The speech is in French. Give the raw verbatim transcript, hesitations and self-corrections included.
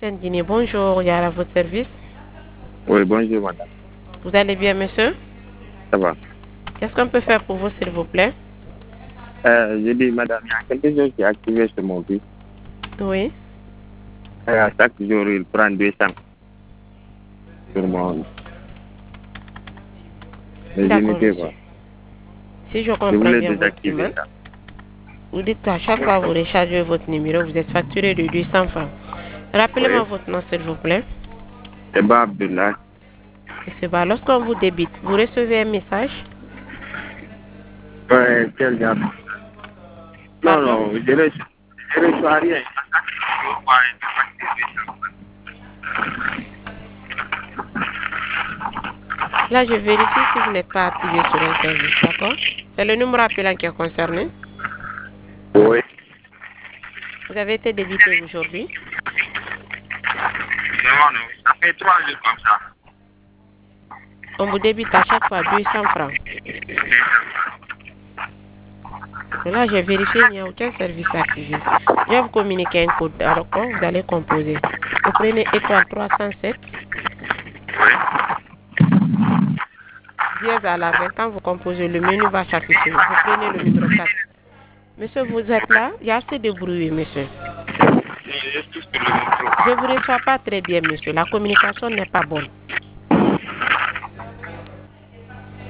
Saint-Denis, bonjour, il y a à votre service. Oui, bonjour madame. Vous allez bien, monsieur? Ça va. Qu'est-ce qu'on peut faire pour vous, s'il vous plaît? Euh, je dis madame, il y a quelque chose qui est activé sur mon fils. Oui. Et à chaque jour, il prend deux cents sur mon les D'accord, unités. monsieur. Quoi. Si je Je comprends voulais bien votre désactiver demande, ça. vous dites qu'à chaque fois que vous rechargez votre numéro, vous êtes facturé de deux cents francs. Oui. Rappelez-moi votre nom, s'il vous plaît. C'est Ba Abdullah. Monsieur Ba, lorsqu'on vous débite, vous recevez un message? Ouais, quel gars? Non, Pardon? non, je ne je ne reçois rien. À chaque jour, moi, je facture Là, je vérifie si vous n'êtes pas activé sur un service, d'accord? C'est le numéro appelant qui est concerné. deux cents. Oui. Vous avez été débité aujourd'hui. Non, non, ça fait trois jours comme ça. On vous débite à chaque fois deux cents francs. Là, j'ai vérifié, il n'y a aucun service activé. Je vais vous communiquer un code. Alors, quand vous allez composer, vous prenez étoile trois cent sept, dièse à la vingt. Quand vous composez, le menu va s'afficher. Vous prenez le numéro quatre. Monsieur, vous êtes là? Il y a assez de bruit, monsieur. Je suis sur le métro. Je ne vous reçois pas très bien, monsieur. La communication n'est pas bonne.